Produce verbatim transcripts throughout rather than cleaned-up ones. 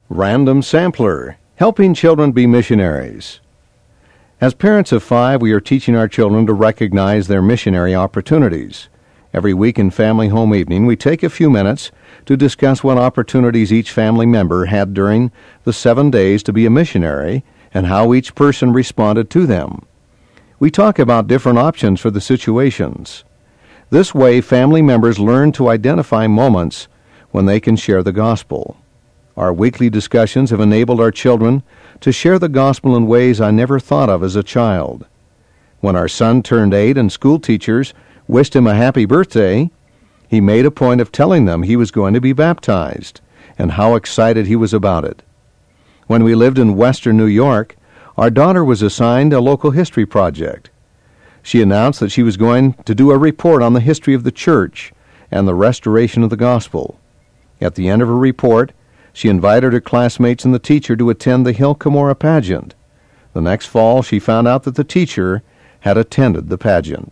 Random Sampler, Helping Children Be Missionaries. As parents of five, we are teaching our children to recognize their missionary opportunities. Every week in Family Home Evening, we take a few minutes to discuss what opportunities each family member had during the seven days to be a missionary and how each person responded to them. We talk about different options for the situations. This way, family members learn to identify moments when they can share the gospel. Our weekly discussions have enabled our children to share the gospel in ways I never thought of as a child. When our son turned eight and school teachers wished him a happy birthday, he made a point of telling them he was going to be baptized and how excited he was about it. When we lived in western New York, our daughter was assigned a local history project. She announced that she was going to do a report on the history of the church and the restoration of the gospel. At the end of her report, she invited her classmates and the teacher to attend the Hill Cumorah pageant. The next fall, she found out that the teacher had attended the pageant.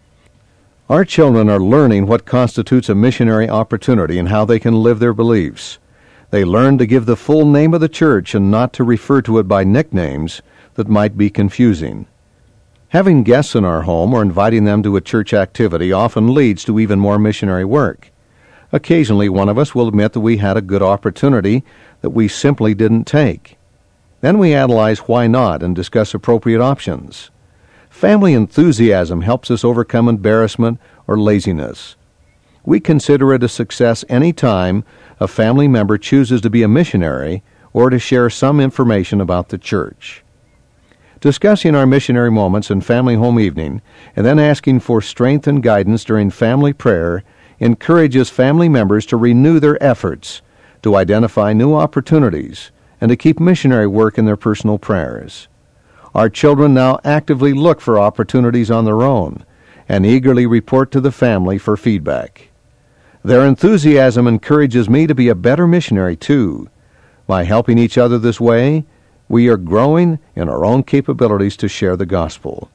Our children are learning what constitutes a missionary opportunity and how they can live their beliefs. They learn to give the full name of the church and not to refer to it by nicknames that might be confusing. Having guests in our home or inviting them to a church activity often leads to even more missionary work. Occasionally, one of us will admit that we had a good opportunity that we simply didn't take. Then we analyze why not and discuss appropriate options. Family enthusiasm helps us overcome embarrassment or laziness. We consider it a success any time a family member chooses to be a missionary or to share some information about the church. Discussing our missionary moments in Family Home Evening and then asking for strength and guidance during family prayer encourages family members to renew their efforts to identify new opportunities and to keep missionary work in their personal prayers. Our children now actively look for opportunities on their own and eagerly report to the family for feedback. Their enthusiasm encourages me to be a better missionary too. By helping each other this way, we are growing in our own capabilities to share the gospel.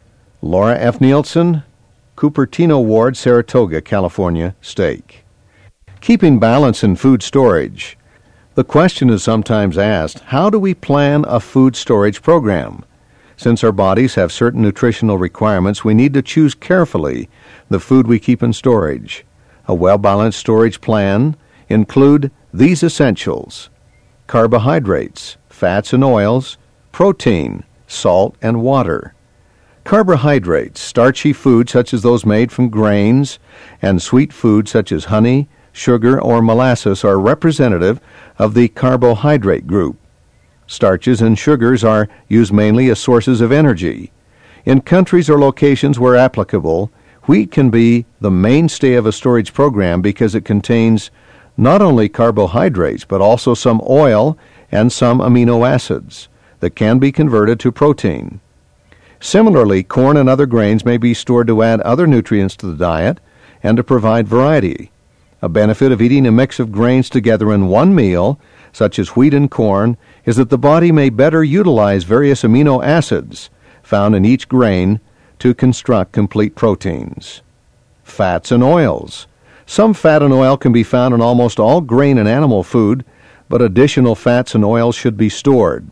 Laura F. Nielsen, Cupertino Ward, Saratoga, California, Steak. Keeping balance in food storage. The question is sometimes asked, how do we plan a food storage program? Since our bodies have certain nutritional requirements, we need to choose carefully the food we keep in storage. A well-balanced storage plan include these essentials: carbohydrates, fats and oils, protein, salt, and water. Carbohydrates, starchy foods such as those made from grains, and sweet foods such as honey, sugar, or molasses are representative of the carbohydrate group. Starches and sugars are used mainly as sources of energy. In countries or locations where applicable, wheat can be the mainstay of a storage program because it contains not only carbohydrates but also some oil and some amino acids that can be converted to protein. Similarly, corn and other grains may be stored to add other nutrients to the diet and to provide variety. A benefit of eating a mix of grains together in one meal, such as wheat and corn, is that the body may better utilize various amino acids found in each grain to construct complete proteins. Fats and oils. Some fat and oil can be found in almost all grain and animal food, but additional fats and oils should be stored.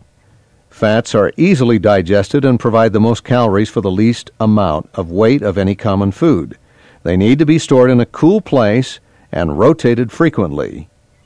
Fats are easily digested and provide the most calories for the least amount of weight of any common food. They need to be stored in a cool place and rotated frequently.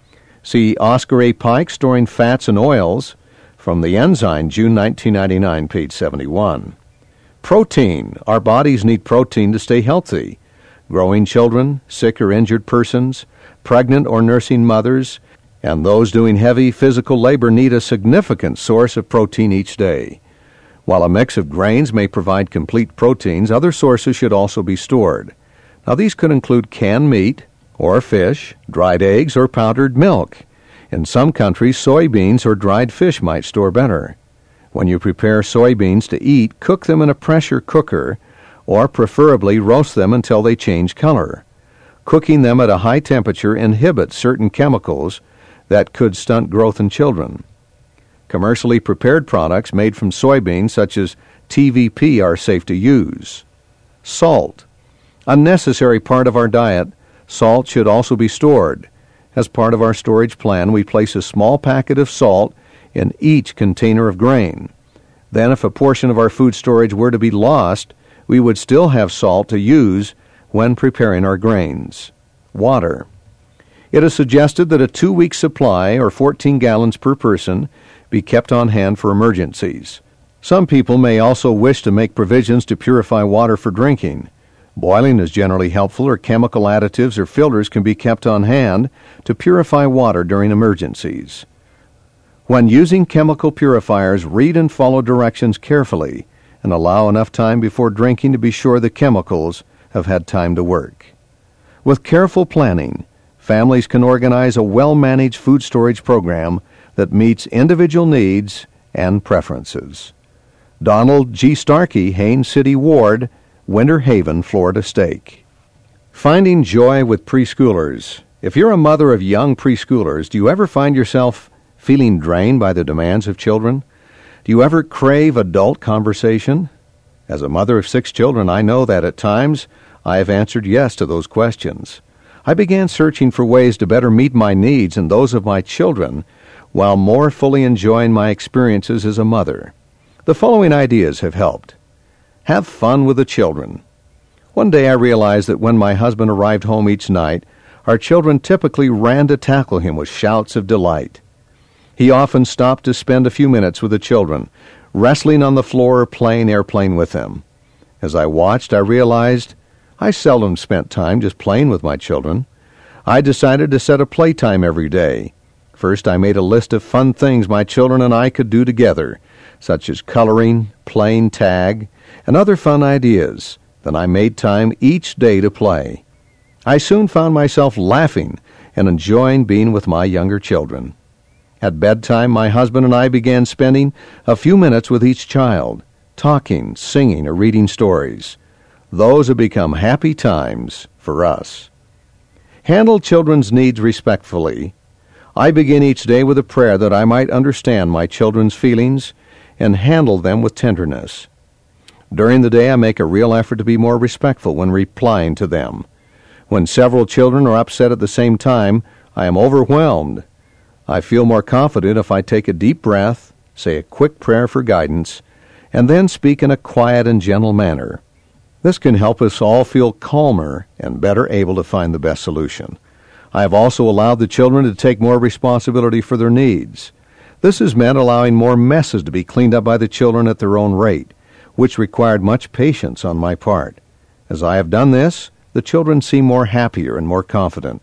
See Oscar A. Pike, Storing Fats and Oils, from the Ensign, June nineteen ninety-nine, page seventy-one. Protein. Our bodies need protein to stay healthy. Growing children, sick or injured persons, pregnant or nursing mothers, and those doing heavy physical labor need a significant source of protein each day. While a mix of grains may provide complete proteins, other sources should also be stored. Now, these could include canned meat or fish, dried eggs, or powdered milk. In some countries, soybeans or dried fish might store better. When you prepare soybeans to eat, cook them in a pressure cooker, or preferably roast them until they change color. Cooking them at a high temperature inhibits certain chemicals that could stunt growth in children. Commercially prepared products made from soybeans, such as T V P, are safe to use. Salt. A necessary part of our diet, salt should also be stored, As part of our storage plan, we place a small packet of salt in each container of grain. Then, if a portion of our food storage were to be lost, we would still have salt to use when preparing our grains. Water. It is suggested that a two-week supply, or fourteen gallons per person, be kept on hand for emergencies. Some people may also wish to make provisions to purify water for drinking. Boiling is generally helpful, or chemical additives or filters can be kept on hand to purify water during emergencies. When using chemical purifiers, read and follow directions carefully and allow enough time before drinking to be sure the chemicals have had time to work. With careful planning, families can organize a well-managed food storage program that meets individual needs and preferences. Donald G. Starkey, Haines City Ward, Winter Haven, Florida Stake. Finding joy with preschoolers. If you're a mother of young preschoolers, do you ever find yourself feeling drained by the demands of children? Do you ever crave adult conversation? As a mother of six children, I know that at times I have answered yes to those questions. I began searching for ways to better meet my needs and those of my children while more fully enjoying my experiences as a mother. The following ideas have helped. Have fun with the children. One day I realized that when my husband arrived home each night, our children typically ran to tackle him with shouts of delight. He often stopped to spend a few minutes with the children, wrestling on the floor or playing airplane with them. As I watched, I realized I seldom spent time just playing with my children. I decided to set a playtime every day. First, I made a list of fun things my children and I could do together, such as coloring, playing tag, and other fun ideas. Then I made time each day to play. I soon found myself laughing and enjoying being with my younger children. At bedtime, my husband and I began spending a few minutes with each child, talking, singing, or reading stories. Those have become happy times for us. Handle children's needs respectfully. I begin each day with a prayer that I might understand my children's feelings and handle them with tenderness. During the day, I make a real effort to be more respectful when replying to them. When several children are upset at the same time, I am overwhelmed. I feel more confident if I take a deep breath, say a quick prayer for guidance, and then speak in a quiet and gentle manner. This can help us all feel calmer and better able to find the best solution. I have also allowed the children to take more responsibility for their needs. This has meant allowing more messes to be cleaned up by the children at their own rate, which required much patience on my part. As I have done this, the children seem more happier and more confident.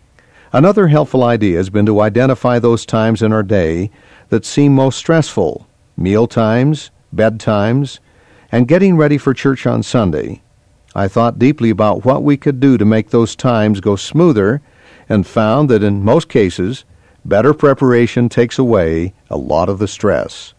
Another helpful idea has been to identify those times in our day that seem most stressful: meal times, bedtimes, and getting ready for church on Sunday. I thought deeply about what we could do to make those times go smoother and found that in most cases, better preparation takes away a lot of the stress.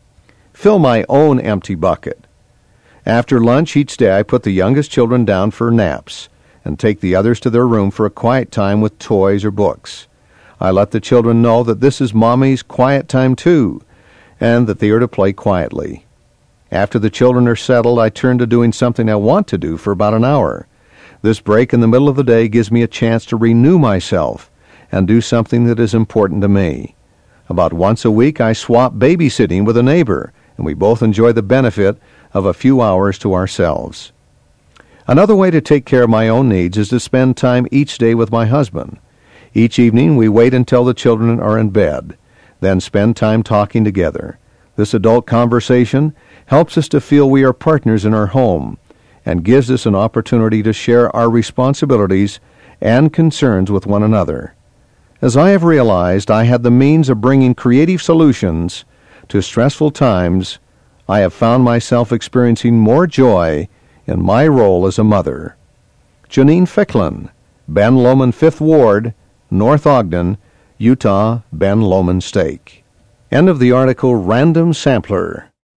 Fill my own empty bucket. After lunch each day, I put the youngest children down for naps and take the others to their room for a quiet time with toys or books. I let the children know that this is Mommy's quiet time too, and that they are to play quietly. After the children are settled, I turn to doing something I want to do for about an hour. This break in the middle of the day gives me a chance to renew myself and do something that is important to me. About once a week, I swap babysitting with a neighbor, and we both enjoy the benefit of a few hours to ourselves. Another way to take care of my own needs is to spend time each day with my husband. Each evening, we wait until the children are in bed, then spend time talking together. This adult conversation helps us to feel we are partners in our home and gives us an opportunity to share our responsibilities and concerns with one another. As I have realized I had the means of bringing creative solutions to stressful times, I have found myself experiencing more joy in my role as a mother. Janine Ficklin, Ben Lomond Fifth Ward, North Ogden, Utah, Ben Lomond Stake. End of the article, Random Sampler.